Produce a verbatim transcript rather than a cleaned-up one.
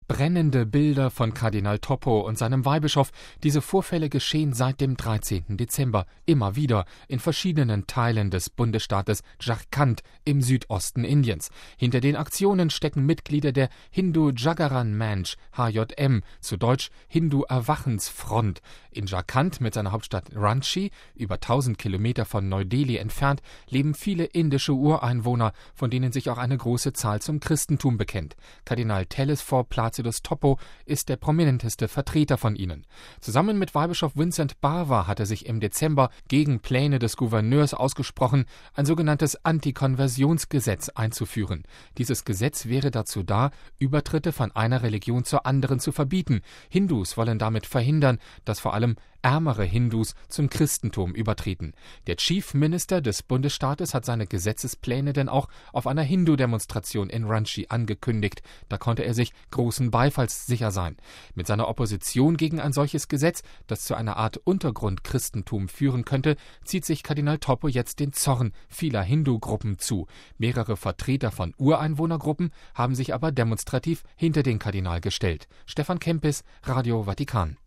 Brennende Bilder von Kardinal Toppo und seinem Weihbischof. Diese Vorfälle geschehen seit dem dreizehnten Dezember immer wieder in verschiedenen Teilen des Bundesstaates Jharkhand im Südosten Indiens. Hinter den Aktionen stecken Mitglieder der Hindu Jagaran Manch H J M, zu Deutsch Hindu Erwachensfront. In Jharkhand mit seiner Hauptstadt Ranchi, über tausend Kilometer von Neu-Delhi entfernt, leben viele indische Ureinwohner, von denen sich auch eine große Zahl zum Christentum bekennt. Kardinal Telesphore Placidus Toppo ist der prominenteste Vertreter von ihnen. Zusammen mit Weihbischof Vincent Barber hat er sich im Dezember gegen Pläne des Gouverneurs ausgesprochen, ein sogenanntes Antikonversionsgesetz einzuführen. Dieses Gesetz wäre dazu da, Übertritte von einer Religion zur anderen zu verbieten. Hindus wollen damit verhindern, dass vor allem ärmere Hindus zum Christentum übertreten. Der Chief Minister des Bundesstaates hat seine Gesetzespläne denn auch auf einer Hindu-Demonstration in Ranchi angekündigt. Da konnte er sich großen Beifalls sicher sein. Mit seiner Opposition gegen ein solches Gesetz, das zu einer Art Untergrundchristentum führen könnte, zieht sich Kardinal Toppo jetzt den Zorn vieler Hindu-Gruppen zu. Mehrere Vertreter von Ureinwohnergruppen haben sich aber demonstrativ hinter den Kardinal gestellt. Stefan Kempis, Radio Vatikan.